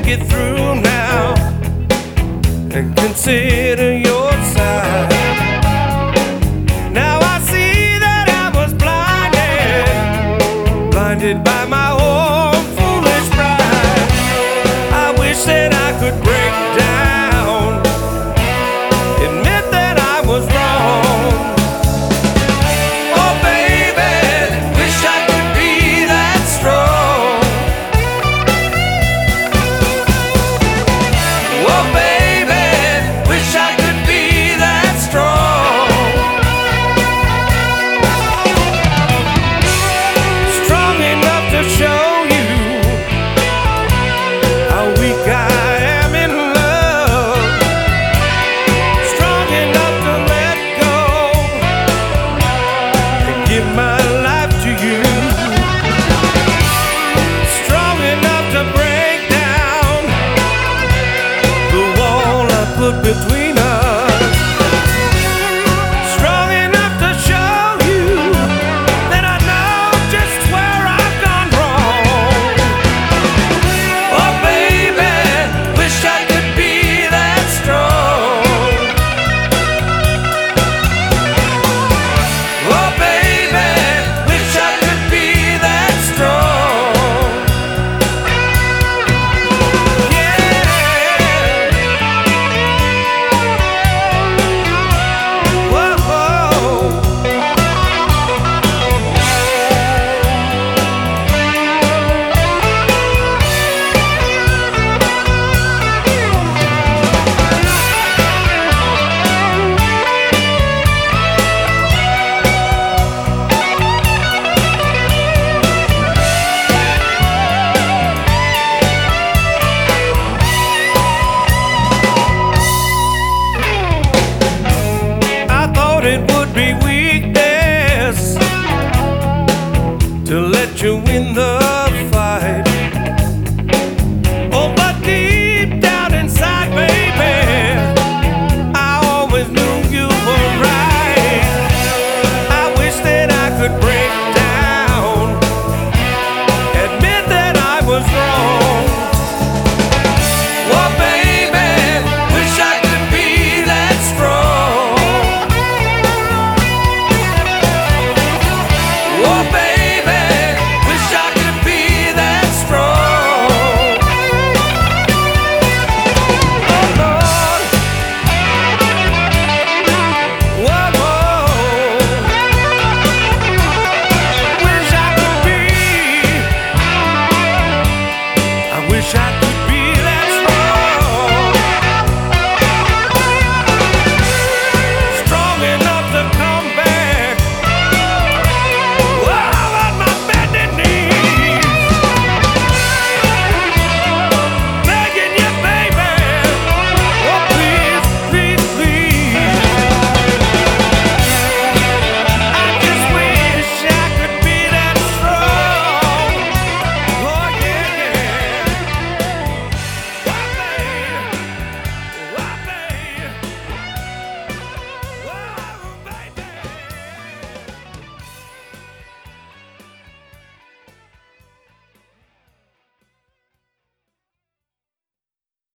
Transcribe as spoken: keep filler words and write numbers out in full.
it through now and consider your side. Now I see that I was blinded, blinded by my own foolish pride. I wish that I could break down, admit that I was wrong. Oh baby, wish I could be that strong. Oh baby, wish I could be that strong. Strong enough to show you how weak I am in love. Strong enough to let go and give my life to you. Strong enough to break down the wall I put between us. Strong enough to show you that I know just where I've gone wrong. Oh baby, wish I could be that strong. Oh baby, wish I could be that strong. Yeah. Whoa. I thought it would be weakness to let you win the fight.